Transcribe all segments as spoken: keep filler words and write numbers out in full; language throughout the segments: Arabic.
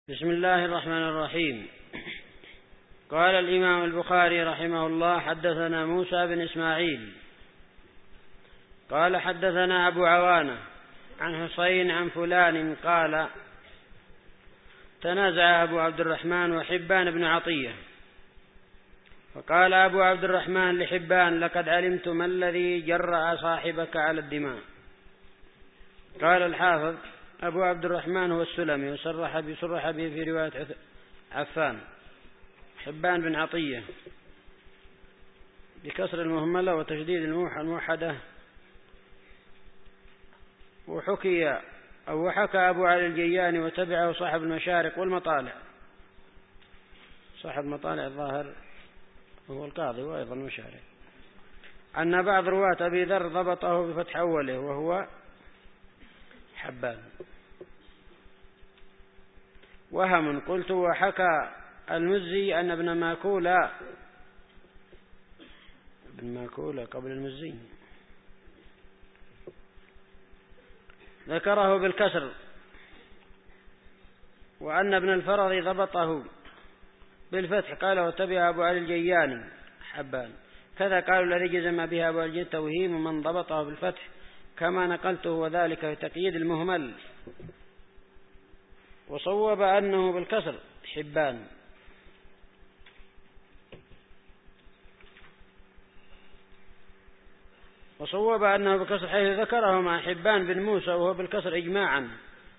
بسم الله الرحمن الرحيم. قال الإمام البخاري رحمه الله: حدثنا موسى بن إسماعيل قال حدثنا أبو عوانة عن حسين عن فلان قال: تنازع أبو عبد الرحمن وحبان بن عطية، فقال أبو عبد الرحمن لحبان: لقد علمت ما الذي جرأ صاحبك على الدماء. قال الحافظ: أبو عبد الرحمن هو السلمي، وصرح بصرح به في رواية عفان. حبان بن عطية بكسر المهملة وتشديد الموحدة. وحكي أو وحكى أبو علي الجياني وتبعه صاحب المشارق والمطالع. صاحب مطالع الظاهر هو القاضي وأيضا المشارق، أن بعض رواة أبي ذر ضبطه بفتح أوله وهو حبان. وهم قلت: وحكى المزي أن ابن ماكولة ابن ماكولة قبل المزي ذكره بالكسر، وأن ابن الفرض ضبطه بالفتح. قال: وتبع أبو علي الجياني حبان. كذا قالوا: الذي جزم بها أبو علي الجياني توهيم من ضبطه بالفتح كما نقلته، وذلك في تقييد المهمل. وصوب أنه بالكسر حبان. وصوب أنه بالكسر حيث ذكره مع حبان بن موسى وهو بالكسر إجماعا.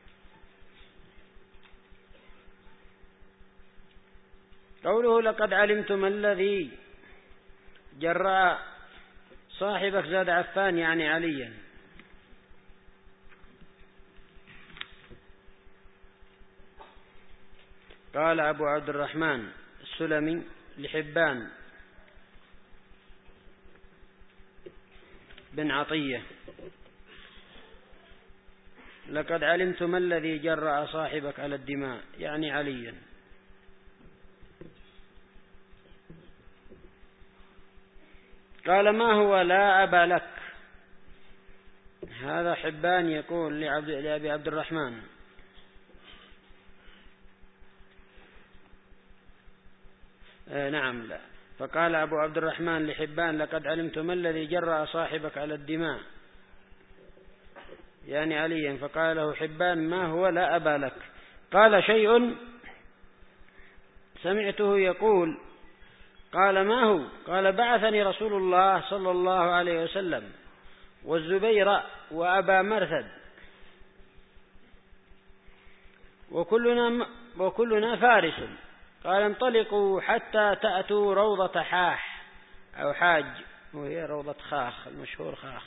قوله: لقد علمت ما الذي جرأ صاحبك، زاد عفان يعني عليا. قال أبو عبد الرحمن السلمي لحبان بن عطية: لقد علمت ما الذي جرأ صاحبك على الدماء، يعني عليا. قال: ما هو لا أبا لك. هذا حبان يقول لأبي عبد الرحمن: آه نعم لا. فقال أبو عبد الرحمن لحبان: لقد علمت ما الذي جرأ صاحبك على الدماء، يعني عليا. فقال له حبان: ما هو لا أبا لك. قال: شيء سمعته يقول. قال: ما هو؟ قال: بعثني رسول الله صلى الله عليه وسلم والزبير وأبا مرثد وكلنا, وكلنا فارس. قال: انطلقوا حتى تأتوا روضة حاح أو حاج، وهي روضة خاخ المشهور خاخ.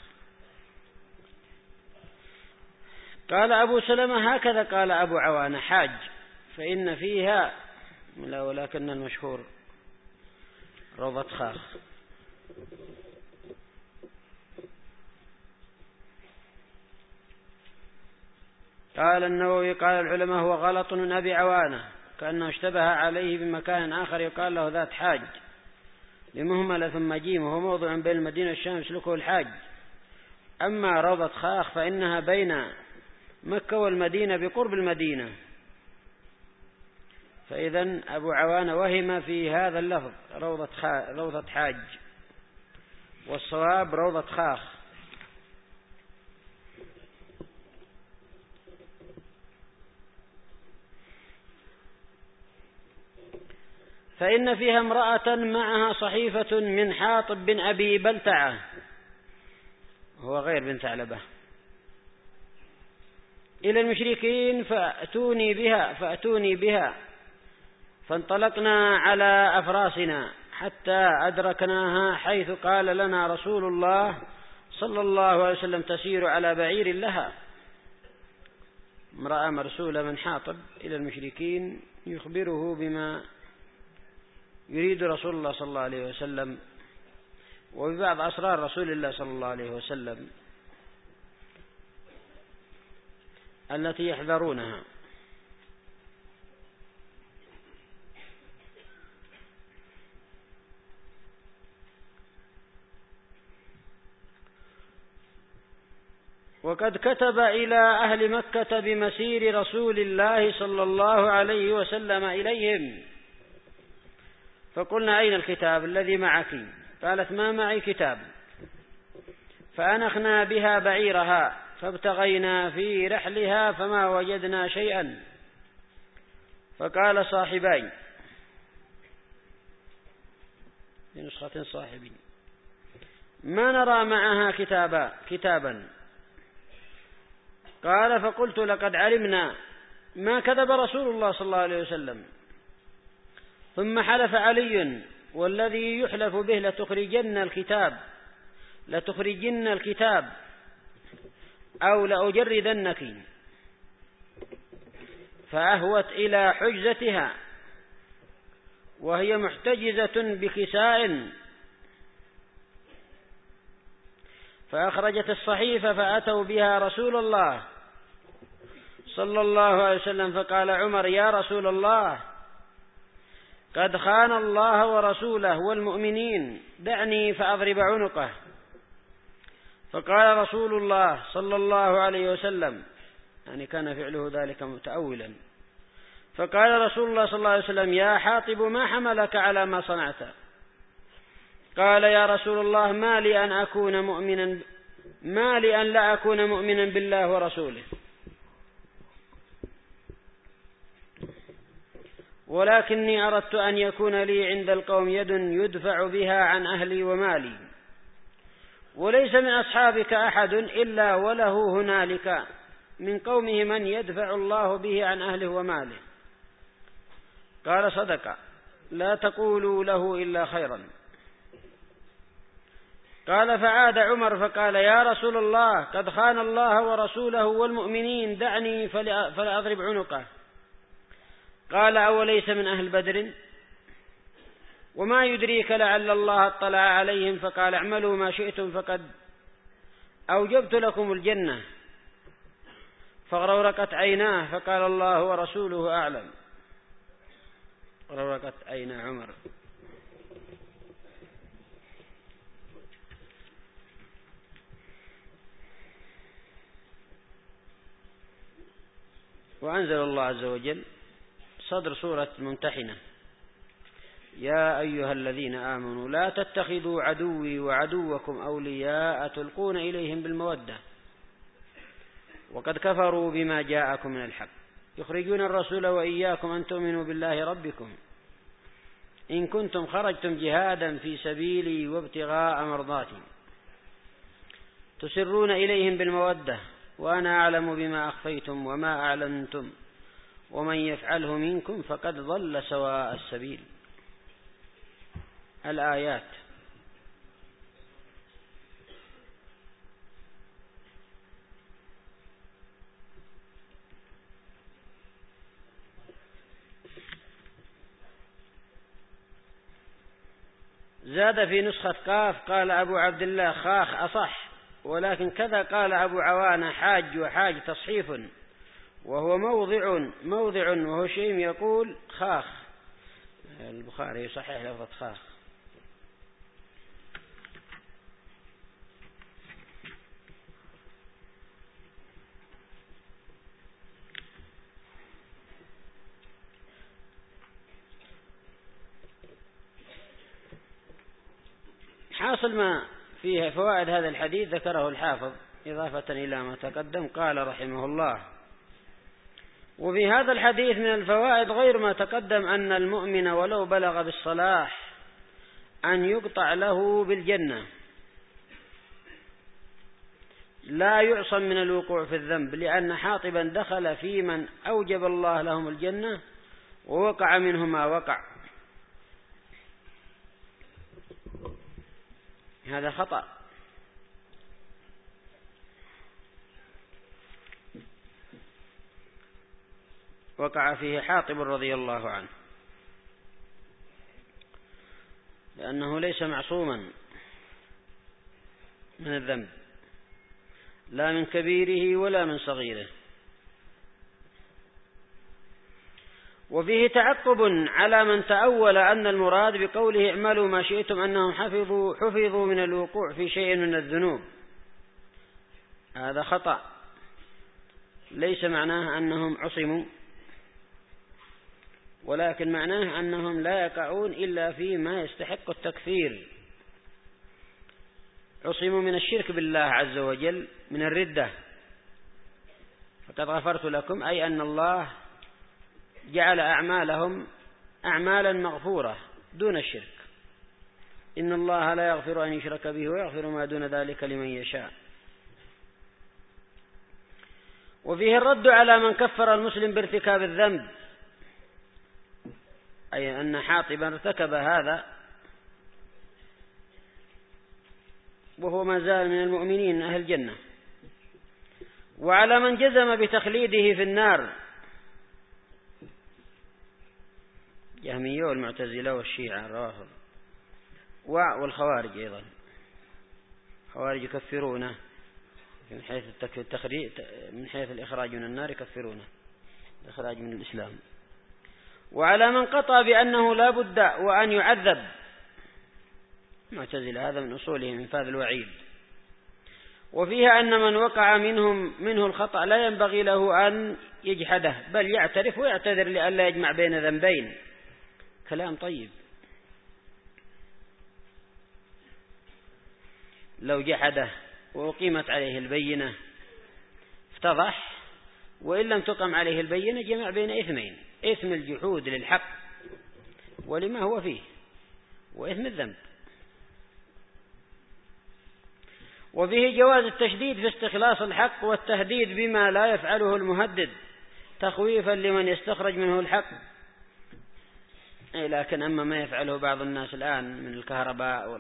قال أبو سلمة: هكذا قال أبو عوانة حاج، فإن فيها لا، ولكن المشهور روضة خاخ. قال النووي: قال العلماء هو غلط من أبي عوانة، كأنه اشتبه عليه بمكان آخر يقال له ذات حاج لمهملة ثم جيم، وهو موضع بين المدينة والشام يسلكه الحاج. أما روضة خاخ فإنها بين مكة والمدينة بقرب المدينة. فإذن أبو عوانة وهم في هذا اللفظ روضة, روضة حاج، والصواب روضة خاخ. فإن فيها امرأة معها صحيفة من حاطب بن أبي بلتعة، هو غير بن ثعلبة، إلى المشركين فأتوني بها فأتوني بها فانطلقنا على أفراسنا حتى أدركناها، حيث قال لنا رسول الله صلى الله عليه وسلم: تسير على بعير لها. امرأة مرسولة من حاطب إلى المشركين يخبره بما يريد رسول الله صلى الله عليه وسلم، وببعض أسرار رسول الله صلى الله عليه وسلم التي يحذرونها. وقد كتب إلى أهل مكة بمسير رسول الله صلى الله عليه وسلم إليهم، فقلنا: أين الكتاب الذي معك؟ قالت: ما معي كتاب. فأنخنا بها بعيرها فابتغينا في رحلها فما وجدنا شيئا. فقال صاحبي، في نسخة صاحبي: ما نرى معها كتابا كتابا. قال: فقلت: لقد علمنا ما كذب رسول الله صلى الله عليه وسلم. ثم حلف علي: والذي يحلف به لتخرجن الكتاب لتخرجن الكتاب أو لأجردنك. فأهوت إلى حجزتها وهي محتجزة بكساء، فأخرجت الصحيفة فأتوا بها رسول الله صلى الله عليه وسلم. فقال عمر: يا رسول الله، قد خان الله ورسوله والمؤمنين، دعني فأضرب عنقه. فقال رسول الله صلى الله عليه وسلم، يعني كان فعله ذلك متأولا، فقال رسول الله صلى الله عليه وسلم: يا حاطب، ما حملك على ما صنعت؟ قال: يا رسول الله، ما لي أن أكون مؤمنا ما لي أن لا أكون مؤمنا بالله ورسوله، ولكني أردت أن يكون لي عند القوم يد يدفع بها عن أهلي ومالي، وليس من أصحابك أحد إلا وله هنالك من قومه من يدفع الله به عن أهله وماله. قال: صدق، لا تقولوا له إلا خيرا. قال: فعاد عمر فقال: يا رسول الله، قد خان الله ورسوله والمؤمنين، دعني فلا أضرب عنقه. قال: أوليس من أهل بدر؟ وما يدريك لعل الله اطلع عليهم فقال: اعملوا ما شئتم فقد أوجبت لكم الجنة. فغرورقت عيناه فقال: الله ورسوله أعلم. غرورقت عين عمر. وأنزل الله عز وجل صدر سورة الممتحنة: يا أيها الذين آمنوا لا تتخذوا عدوي وعدوكم أولياء تلقون إليهم بالمودة وقد كفروا بما جاءكم من الحق يخرجون الرسول وإياكم أن تؤمنوا بالله ربكم إن كنتم خرجتم جهادا في سبيلي وابتغاء مرضاتي تسرون إليهم بالمودة وأنا أعلم بما أخفيتم وما أعلنتم ومن يفعله منكم فقد ضل سواء السبيل. الآيات. زاد في نسخة قاف قال أبو عبد الله خاخ أصح، ولكن كذا قال أبو عوانة حاج وحاج تصحيف، وهو موضع موضع وهشيم يقول خاخ. البخاري يصحح لفظة خاخ. حاصل ما فيه فوائد هذا الحديث ذكره الحافظ إضافة إلى ما تقدم. قال رحمه الله: وفي هذا الحديث من الفوائد غير ما تقدم أن المؤمن ولو بلغ بالصلاح أن يقطع له بالجنة لا يعصم من الوقوع في الذنب، لأن حاطبا دخل في من أوجب الله لهم الجنة ووقع منه ما وقع. هذا خطأ. وقع فيه حاطب رضي الله عنه، لأنه ليس معصوما من الذنب لا من كبيره ولا من صغيره. وفيه تعقب على من تأول أن المراد بقوله اعملوا ما شئتم أنهم حفظوا, حفظوا من الوقوع في شيء من الذنوب، هذا خطأ، ليس معناه أنهم عصموا، ولكن معناه أنهم لا يقعون إلا فيما يستحق التكفير. عصموا من الشرك بالله عز وجل، من الردة، فقد غفرت لكم، أي أن الله جعل أعمالهم أعمالا مغفورة دون الشرك. إن الله لا يغفر أن يشرك به ويغفر ما دون ذلك لمن يشاء. وفيه الرد على من كفر المسلم بارتكاب الذنب، أي أن حاطبا ارتكب هذا وهو ما زال من المؤمنين أهل الجنة. وعلى من جزم بتخليده في النار، جهمية والمعتزلة والشيعة الرافض والخوارج أيضا. خوارج يكفرونه من حيث التخريج، من حيث الإخراج من النار يكفرونه، الإخراج من الإسلام. وعلى من قطع بأنه لا بد وأن يعذب، معتزلة، هذا من أصوله من فاذ الوعيد. وفيها أن من وقع منهم منه الخطأ لا ينبغي له أن يجحده، بل يعترف ويعتذر لئلا يجمع بين ذنبين. كلام طيب. لو جحده وأقيمت عليه البينة افتضح، وإن لم تقم عليه البينة جمع بين إثمين: إثم الجحود للحق ولما هو فيه، وإثم الذنب. وفيه جواز التشديد في استخلاص الحق والتهديد بما لا يفعله المهدد تخويفا لمن يستخرج منه الحق. لكن أما ما يفعله بعض الناس الآن من الكهرباء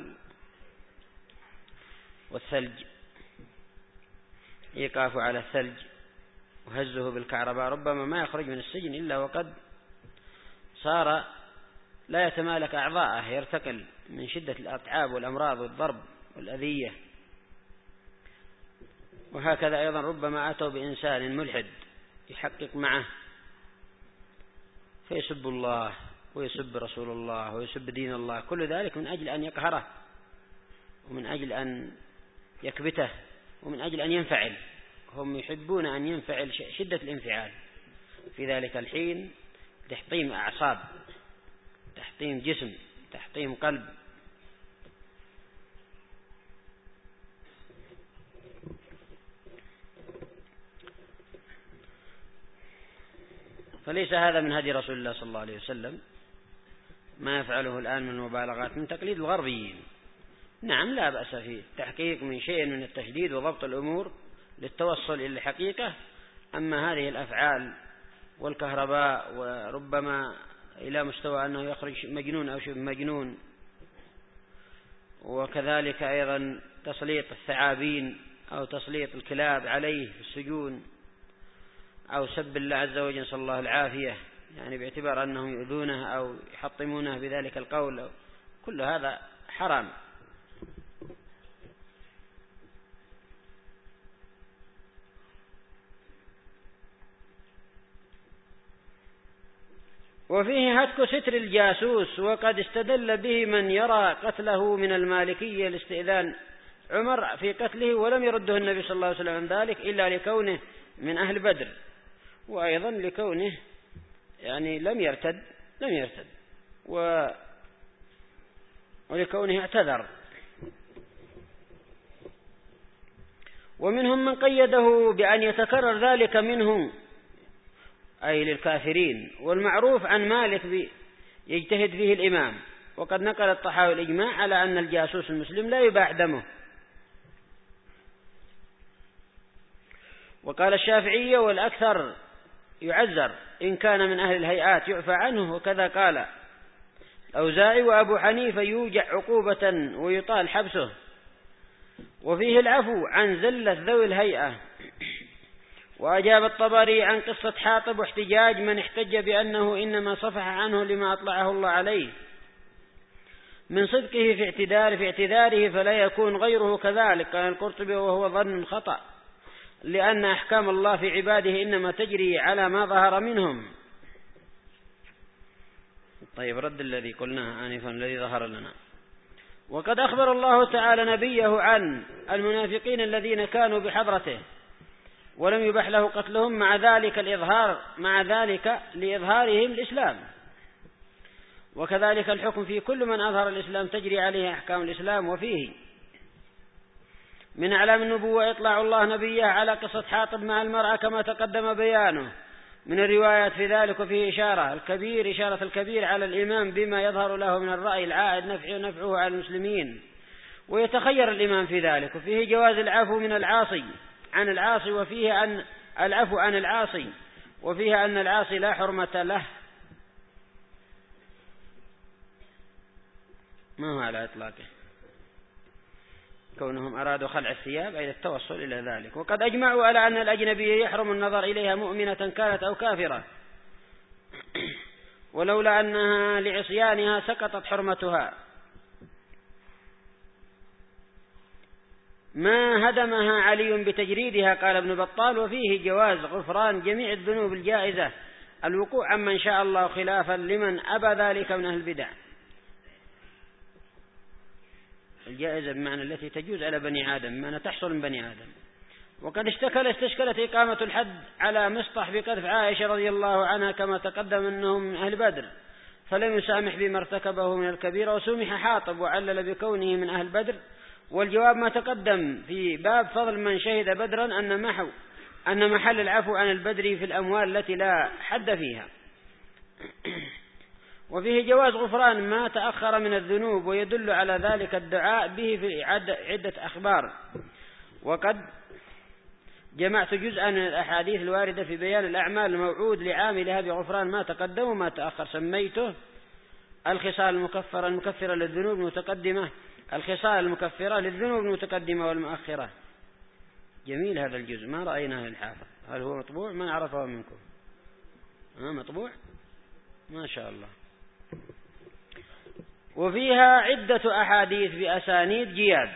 والثلج، إيقافه على الثلج وهزه بالكهرباء، ربما ما يخرج من السجن إلا وقد صار لا يتمالك أعضاءه، يرتكل من شدة الأتعاب والأمراض والضرب والأذية. وهكذا أيضا ربما أتوا بإنسان ملحد يحقق معه فيسب الله ويسب رسول الله ويسب دين الله، كل ذلك من أجل أن يقهره، ومن أجل أن يكبته، ومن أجل أن ينفعل. هم يحبون أن ينفعل شدة الانفعال في ذلك الحين، تحطيم أعصاب، تحطيم جسم، تحطيم قلب. فليس هذا من هدي رسول الله صلى الله عليه وسلم ما يفعله الآن من المبالغات، من تقليد الغربيين. نعم، لا بأس في التحقيق من شيء من التشديد وضبط الأمور للتوصل إلى الحقيقة. أما هذه الأفعال والكهرباء، وربما إلى مستوى أنه يخرج مجنون أو شبه مجنون، وكذلك أيضا تسليط الثعابين أو تسليط الكلاب عليه في السجون، أو سب الله عز وجل نسأل الله العافية، يعني باعتبار أنهم يؤذونه أو يحطمونه بذلك القول، كل هذا حرام. وفيه هتك ستر الجاسوس، وقد استدل به من يرى قتله من المالكية لاستئذان عمر في قتله، ولم يرده النبي صلى الله عليه وسلم عن ذلك إلا لكونه من أهل بدر، وأيضا لكونه يعني لم يرتد لم يرتد و... ولكونه اعتذر. ومنهم من قيده بأن يتكرر ذلك منهم، أي للكافرين. والمعروف عن مالك يجتهد فيه الإمام، وقد نقل الطحاوي الإجماع على أن الجاسوس المسلم لا يباح دمه. وقال الشافعية والأكثر يعزر إن كان من أهل الهيئات يعفى عنه، وكذا قال الأوزاعي وأبو حنيفة يوجع عقوبة ويطال حبسه. وفيه العفو عن زلة ذوي الهيئة. وأجاب الطبري عن قصة حاطب واحتجاج من احتج بأنه إنما صفح عنه لما أطلعه الله عليه من صدقه في اعتذاره في اعتذاره فلا يكون غيره كذلك. قال القرطبي وهو ظن خطأ، لأن أحكام الله في عباده إنما تجري على ما ظهر منهم. طيب، رد الذي قلناه آنفا الذي ظهر لنا. وقد أخبر الله تعالى نبيه عن المنافقين الذين كانوا بحضرته ولم يبح له قتلهم مع ذلك الإظهار مع ذلك لإظهارهم الإسلام. وكذلك الحكم في كل من أظهر الإسلام تجري عليه أحكام الإسلام. وفيه من أعلام النبوة إطلاع الله نبيه على قصة حاطب مع المرأة كما تقدم بيانه من الروايات في ذلك. وفيه إشارة الكبير إشارة الكبير على الإمام بما يظهر له من الرأي العائد نفعه نفعه على المسلمين ويتخير الإمام في ذلك. وفيه جواز العفو من العاصي عن العاصي وفيه أن العفو عن العاصي وفيه أن العاصي لا حرمة له. ما هو على إطلاقه كونهم أرادوا خلع الثياب أي التوصل إلى ذلك. وقد أجمعوا على أن الأجنبية يحرم النظر إليها مؤمنة كانت أو كافرة ولولا أنها لعصيانها سقطت حرمتها ما هدمها علي بتجريدها قال ابن بطال. وفيه جواز غفران جميع الذنوب الجائزة الوقوع عمن شاء الله خلافا لمن أبى ذلك من أهل البدع. الجائزة بمعنى التي تجوز على بني آدم بمعنى تحصل من بني آدم. وقد اشتكل استشكلت إقامة الحد على مصطح بقذف عائشة رضي الله عنها كما تقدم أنهم من أهل بدر فلم يسامح بما ارتكبه من الكبيرة وسمح حاطب وعلل بكونه من أهل بدر. والجواب ما تقدم في باب فضل من شهد بدرا أن محو أن محل العفو عن البدري في الأموال التي لا حد فيها. وفيه جواز غفران ما تأخر من الذنوب ويدل على ذلك الدعاء به في عدة أخبار. وقد جمعت جزءا من الأحاديث الواردة في بيان الأعمال الموعود لعاملها بغفران ما تقدم وما تأخر سميته الخصال المكفرة المكفرة للذنوب المتقدمة الخصال المكفرة للذنوب المتقدمة والمؤخرة. جميل هذا الجزء ما رأيناه للحافظ. هل هو مطبوع؟ من عرفه منكم؟ ها مطبوع ما شاء الله. وفيها عدة أحاديث بأسانيد جياد.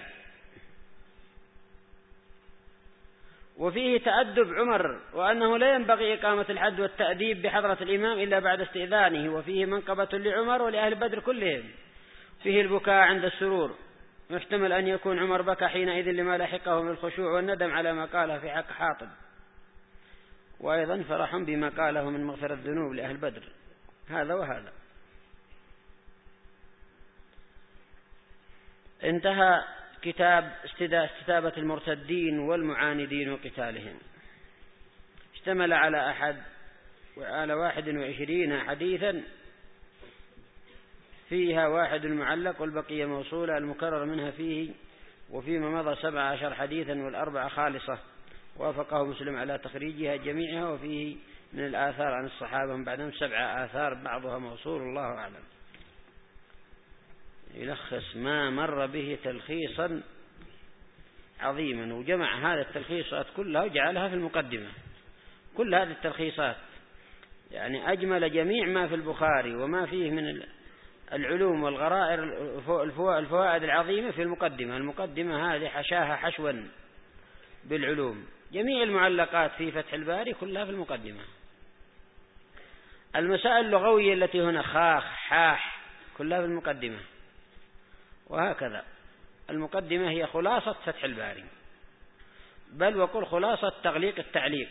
وفيه تأدب عمر وأنه لا ينبغي إقامة الحد والتأديب بحضرة الإمام إلا بعد استئذانه. وفيه منقبة لعمر ولأهل بدر كلهم. فيه البكاء عند السرور محتمل أن يكون عمر بكى حينئذ لما لحقه من الخشوع والندم على ما قاله في حق حاطب وأيضا فرح بما قاله من مغفرة الذنوب لأهل بدر. هذا وهذا. انتهى كتاب استتابة المرتدين والمعاندين وقتالهم. اشتمل على أحد وعلى واحد وعشرين حديثا فيها واحد معلق والبقية موصولة المكرر منها فيه وفيما مضى سبع عشر حديثا والأربعة خالصة وافقه مسلم على تخريجها جميعها. وفيه من الآثار عن الصحابة بعدهم سبع آثار بعضها موصول الله أعلم. يلخص ما مر به تلخيصا عظيما وجمع هذه التلخيصات كلها وجعلها في المقدمة. كل هذه التلخيصات يعني أجمل جميع ما في البخاري وما فيه من العلوم والغرائر الفوائد العظيمة في المقدمة. المقدمة هذه حشاها حشوا بالعلوم. جميع المعلقات في فتح الباري كلها في المقدمة. المسائل اللغوية التي هنا خاخ حاح كلها في المقدمة. وهكذا المقدمة هي خلاصة فتح الباري بل وقل خلاصة تغليق التعليق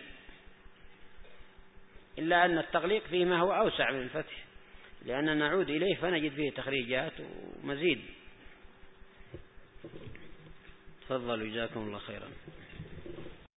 إلا أن التغليق فيه ما هو أوسع من الفتح لأننا نعود إليه فنجد فيه تخريجات ومزيد. تفضلوا جزاكم الله خيرا.